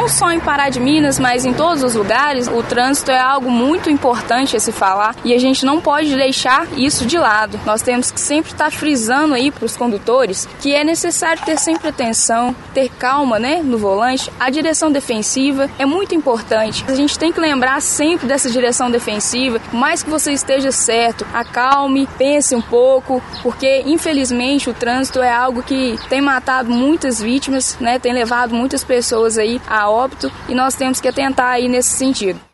só em Pará de Minas, mas em todos os lugares, o trânsito é algo muito importante a se falar e a gente não pode deixar isso de lado. Nós temos que sempre estar frisando aí para os condutores que é necessário ter sempre atenção, ter calma, né, no volante. A direção defensiva é muito importante. A gente tem que lembrar sempre dessa direção defensiva. Por mais que você esteja certo, acalme, pense um pouco, porque infelizmente o trânsito é algo que tem matado muitas vítimas, né, tem levado muitas pessoas aí a óbito e nós temos que atentar aí nesse sentido.